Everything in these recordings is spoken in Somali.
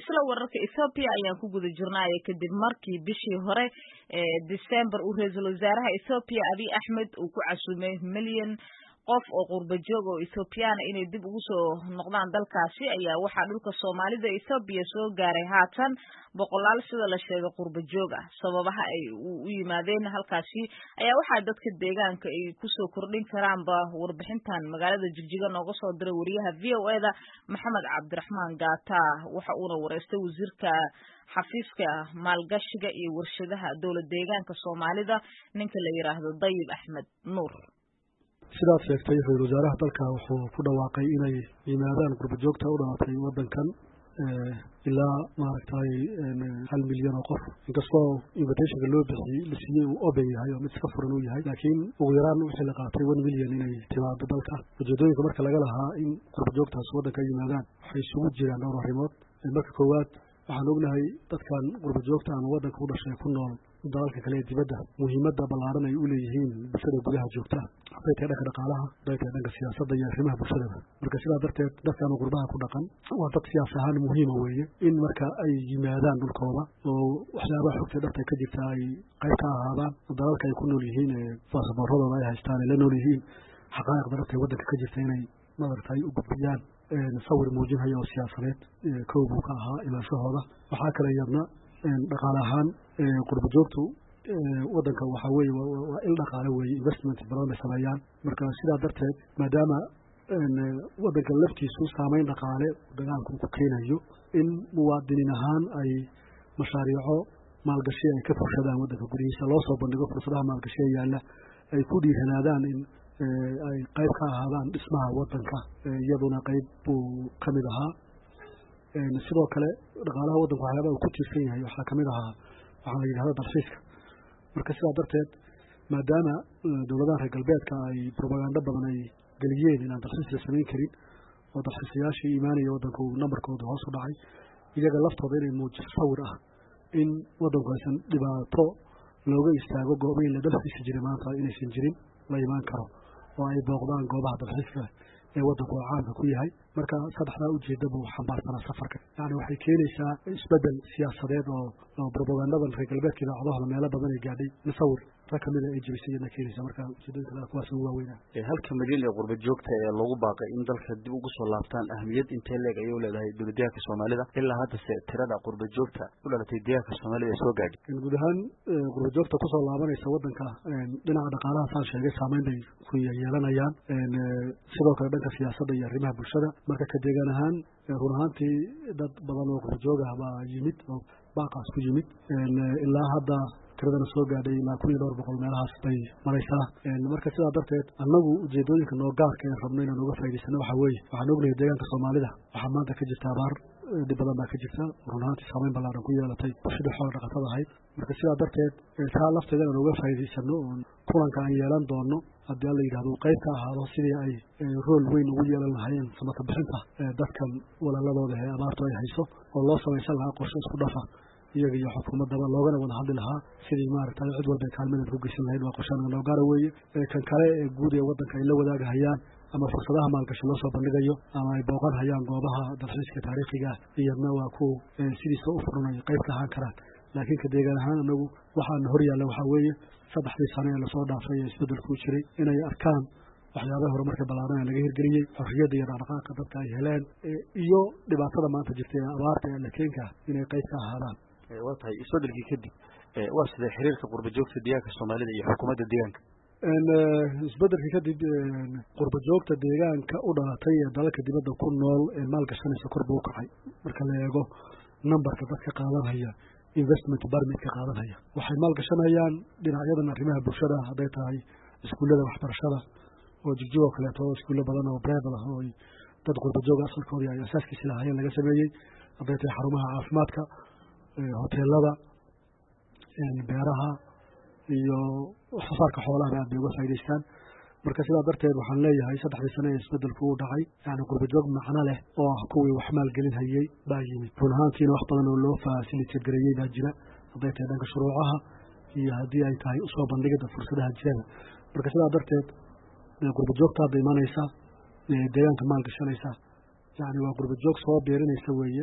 isla wararka Ethiopia ayaan ku guda jirnaa kadib markii bishii hore December uu ra'iisul wasaaraha Ethiopia Abiy Ahmed uu ku casuumay milyan qof oo qurba joog oo Ethiopian inay dib ugu soo noqdaan dalkaasi ayaa waxa dhulka Soomaalida Ethiopia soo gaaray haatan boqolaal sida la sheegay qurba joog ah sababaha ay u yimaadeen halkaasi ayaa waxa dadka deegaanka ay ku soo kordhin karaan warbixintan magaalada Jigjiga nooga soo diray wariyaha VOA-da Maxamed Cabdiraxmaan Gaata waxa uu wareystay wasiirka xafiiska maalgashiga iyo warshadaha dawladda deegaanka Soomaalida ninka la yiraahdo Dayib Ahmed Nuur sidaas sheegtay ra'iisul wasaaraha dalka wuxuu ku dhawaaqay inay yimaadaan qurba joogta u dhalatay wadankan ilaa maaragtay 1 milyan oo qof inkastoo invitation loo bixiyay uu open yahay oo mid iska furan uu yahay laakiin ugu yaraan wixii la qaatay 1 milyan inay timaado dalka ujeedooyinka marka laga lahaa in qurba joogtaas wadanka yimaadaan waxay isugu jiraan dhowr arrimood marka koowaad waxaan ognahay dadkan qurba joogta ama wadanka u dhashay ku nool dalalka kale dibadda muhiimadda ballaaran ay u leeyihiin bulshada gudaha joogta waxay tahay dhanka dhaqaalaha waxay tahay dhanka siyaasadda iyo arrimaha bulshada marka sidaa darteed dadkan qurbaha ku dhaqan waa dad siyaasi ahaan muhiim weeye in marka ay yimaadaan dhulkooda oo waxyaabaha xogta dhabta ka jirta ay qayb ka ahaadaan dalalka ay ku nool yihiin baasaboorradooda ay haystaan ay la nool yihiin xaqaa'iqda dhabta wadanka ka jirta inay madartay u gudbiyaan sawir muujinaya oo siyaasadeed koob uu ka ahaa ilaashahooda waxaa kale yadna dhaqaale ahaan qurba joogtu wadanka waxa weeye waa il dhaqaale weeye investment badan ay sameeyaan marka sidaa darteed maadaama wadanka laftiisu saameyn dhaqaale dagaalku ku keenayo in muwaadiniin ahaan ay mashaariico maalgashi ay ka fushadaan wadanka gudihiisa loo soo bandhigo fursadaha maalgashi yaalla ay ku dhiiranaadaan in ay qayb ka ahaadaan dhismaha wadanka iyaduna qayb buu ka mid ahaa sidoo kale dhaqaalaha wadanka waxyaaba uu ku tiirsan yahay waxaa ka mid ahaa waxaa la yidhahda dalxiiska marka sidaa darteed maadaama dowladaha reer galbeedka ay propaganda badan ay geliyeen inaan dalxiis la samayn karin oo dalxiisayaashii imaanaya wadanka uu nambarkooda hoos u dhacay iyaga laftooda inay muujiso sawir ah in wadanku aysan dhibaato looga istaago goobayn la dalxiisi jiray maanta inaysan jirin la imaan karo oo ay booqdaan goobaha dalxiiska ee wadanku caamka ku yahay marka saddexdaa ujeedda buu xambaarsanaa safarka yani waxay keenaysaa isbedel siyaasadeed oo propagandadan reer galbeedka idaacadaha meelo badan ay gaadhay musawir rag kamid ay jibisay ina keenaysa marka ujeedooyinka kuwaas ugu waaweynaa halka milyan ee qurba joogta ee lagu baaqay in dalka dib ugu soo laabtaan ahmiyad intee leeg ayay u leedahay dowladdeegaanka Soomaalida ilaa hadda tirada qurba joogta u dhalatay deegaanka Soomaalida ee soo gaadhay guud ahaan qurba joogta ku soo laabanaysa wadanka dhinaca dhaqaalaha saan sheegay saameyn bay ku yeelanayaan sidoo kale dhanka siyaasadda iyo arrimaha bulshada marka ka deegaan ahaan run ahaantii dad badan oo qurba joog ah baa yimid oo baaqaas ku yimid ilaa hadda tiradana soo gaadhay ilaa 1200 meelahaas bay maraysaa marka sidaa darteed annagu ujeedooyinka noo gaarka ee rabno inaan uga faa'iidaysano waxaa weeye waxaan ognahay deegaanka Soomaalida waxaa maanta ka jirta abaar dib badan baa ka jirta run ahaantii saameyn ballaaran ku yeelatay bulshada xoolo dhaqatada ahayd marka sidaa darteed taa lafteeda inaan uga faa'iidaysano oon kulanka aan yeelan doono haddii alla yidhahdo qayb ka ahaado sidii ay rool weyn ugu yeelan lahaayeen samata bixinta dadkan walaaladooda ee abaartu ay hayso oo loo samaysan lahaa qorshe isku dhafa iyaga iyo xukuumadaba loogana wada hadli lahaa sidii maaragtay cid walba kaalmadeed ku geysan lahayd waa qorshahan loo gaara weeye kan kale ee guud ee wadanka ay la wadaagahayaan ama fursadaha maalgashi loo soo bandhigayo ama ay booqan hayaan goobaha dalxiiska taariikhiga iyadna waa ku sidiisa u furnay qayb ka ahaan karaan laakiin ka deegaan ahaan anagu waxaan hor yaalla waxaa weeye 3 sano ee lasoo dhaafay ee isbedelku jiray inay arkaan waxyaabaha horumarka ballaaran ee laga hirgeliyey xorriyadda iyo dhaqdhaqaaqa dadka ay heleen iyo dhibaatada maanta jirta ee abaarta ee la keenka inay qayb ka ahaadaan waa tahay isbedelkii kadib waa sidee xiriirka qurba joogta deegaanka Soomaalida iyo xukuumadda deegaanka isbedelkii kadib qurba joogta deegaanka u dhalatay ee dalalka dibadda ku nool ee maalgashanaysa kor buu u kacay marka la eego nambarka dadka qaadanaya investment permit ka qaadanaya waxay maalgashanayaan dhinacyadan arrimaha bulshada hadday tahay iskuullada waxbarashada oo Jigjiga kaleeto iskuulo badan oo private ah oo dad qurba joog asalkooda ay asaaskiisa lahaayeen laga sameeyey hadday tahay xarumaha caafimaadka hoteelada beeraha iyo safarka xoolaha aad bay uga faa'iideystaan marka sidaa darteed waxaan leeyahay 3 sano ee isbedelku u dhacay yani qurba joog macna leh oo kuwii wax maalgelin hayay baa yimid run ahaantiina wax badan oo loo facilitate gareeyay baa jira hadday tahay dhanka shuruucaha iyo haddii ay tahay usoo bandhigida fursadaha jirada marka sidaa darteed qurba joogta hadda imanaysa deegaanka maalgashanaysa yani waa qurba joog soo beerinaysa weeye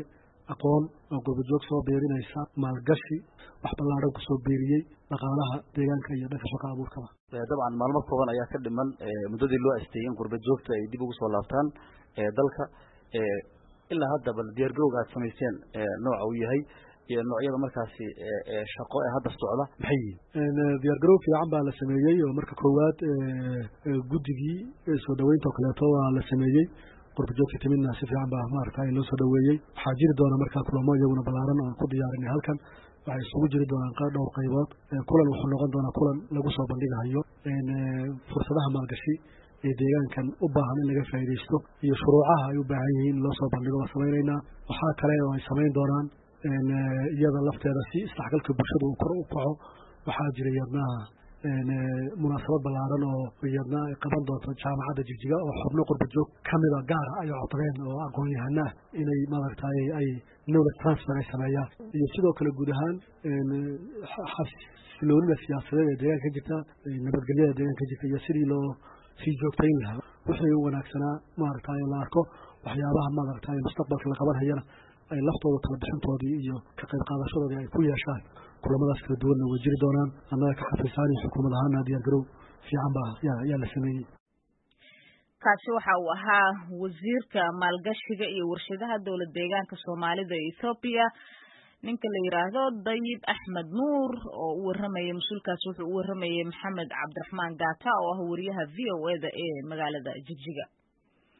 aqoon oo qurbajoog soo beerinaysa maalgashi wax ballaaran ku soo beeriyey dhaqaalaha deegaanka iyo dhanka shaqo abuurkaba dabcan maalmo kooban ayaa ka dhiman muddadii loo asteeyay in qurbajoogta ay dib ugu soo laabtaan dalka ilaa hadda bal diyaargarowga aad samayseen nooca uu yahay iyo noocyada markaasi shaqo ee hadda socda maxay yihiin diyaargarow fiican baa la sameeyey oo marka koowaad guddigii soo dhaweynta oo kaleeto waa la sameeyey qurbajoogta timidna si fiican baa maaragtay loo soo dhaweeyey waxaa jiri doona markaa kulamo iyaguna ballaaran oo ku diyaarinay halkan waxay isugu jiri doonaan dhowr qaybood kulan wuxuu noqon doonaa kulan lagu soo bandhigayo fursadaha maalgashi ee deegaankan u baahan in laga faa'iidaysto iyo shuruucaha ay u baahan yihiin in loo soo bandhigo waa samaynaynaa waxaa kale oo ay samayn doonaan iyada lafteeda si isdhexgalka bulshada uu kor u kaco waxaa jira iyadnaha munaasabad ballaaran oo iyadna ay qaban doonto jaamacadda jigjiga oo xubno qurbajoog kamida gaara ay codsadeen oo aqoon-yahanaa inay maaragtay ay knowledge transfer ay sameeyaan iyo sidoo kale guud ahaan xasiloonida siyaasadeed ee deegaanka ka jirta nabadgelyada deegaanka ka jirta iyo sidii loo sii joogtayn lahaa wixii u wanaagsanaa maaragtay la arko waxyaabaha maaragtay mustaqbalka la qaban hayana ay laftooda kala bixintoodii iyo ka qayb qaadashadoodii ay ku yeeshaan kulamadaas kala duwanna way jiri doonaan annaga ka xafiisaan iyo xukuumad ahaana diyaargarow fiican baa yaa la sameeyey kaasi waxa uu ahaa wasiirka maalgashiga iyo warshadaha dowlad deegaanka soomaalida ee Ethiopia ninka la yiraahdo Dayib Axmed Nuur oo u waramayay mas'uulkaas wuxuu u waramayay Maxamed Cabdiraxmaan Gaata oo ah wariyaha VOA ee magaalada Jigjiga